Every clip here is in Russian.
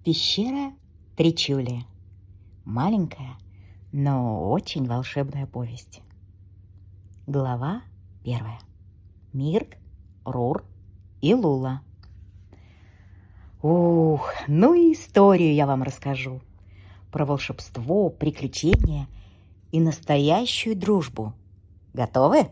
Пещера Тричули. Маленькая, но очень волшебная повесть. Глава 1. Мирк, Рур и Лула. Ну и историю я вам расскажу. Про волшебство, приключения и настоящую дружбу. Готовы?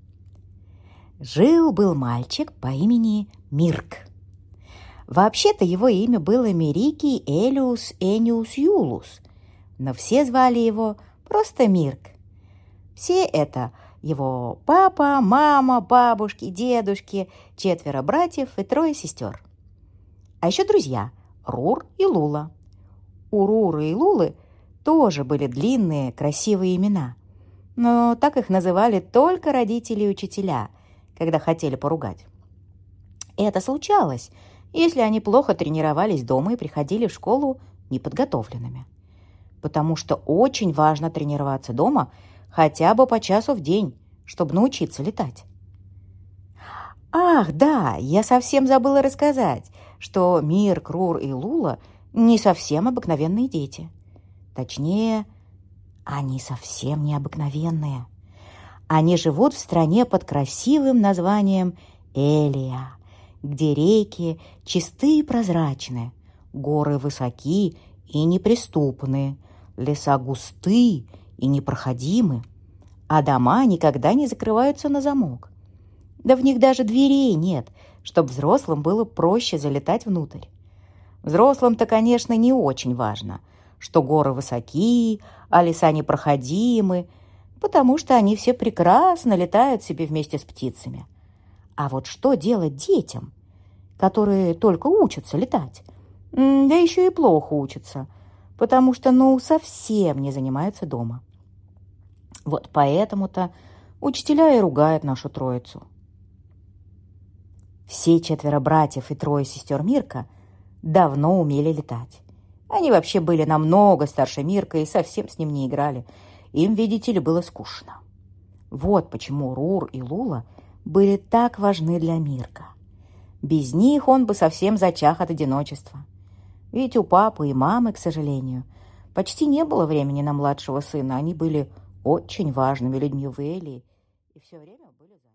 Жил-был мальчик по имени Мирк. Вообще-то его имя было Мерикий Элиус Эниус Юлус, но все звали его просто Мирк. Все это его папа, мама, бабушки, дедушки, 4 братьев и 3 сестер. А еще друзья Рур и Лула. У Рура и Лулы тоже были длинные, красивые имена, но так их называли только родители и учителя, когда хотели поругать. Это случалось, если они плохо тренировались дома и приходили в школу неподготовленными. Потому что очень важно тренироваться дома хотя бы по часу в день, чтобы научиться летать. Ах, да, я совсем забыла рассказать, что Мирк, Рур и Лула не совсем обыкновенные дети. Точнее, они совсем необыкновенные. Они живут в стране под красивым названием Элия, где реки чистые и прозрачные, горы высоки и неприступные, леса густы и непроходимы, а дома никогда не закрываются на замок. Да в них даже дверей нет, чтобы взрослым было проще залетать внутрь. Взрослым-то, конечно, не очень важно, что горы высоки, а леса непроходимы, потому что они все прекрасно летают себе вместе с птицами. А вот что делать детям, которые только учатся летать? Да еще и плохо учатся, потому что, совсем не занимаются дома. Вот поэтому-то учителя и ругают нашу троицу. Все 4 братьев и 3 сестер Мирка давно умели летать. Они вообще были намного старше Мирка и совсем с ним не играли. Им, видите ли, было скучно. Вот почему Рур и Лула были так важны для Мирка. Без них он бы совсем зачах от одиночества. Ведь у папы и мамы, к сожалению, почти не было времени на младшего сына. Они были очень важными людьми в Элии и все время были заняты.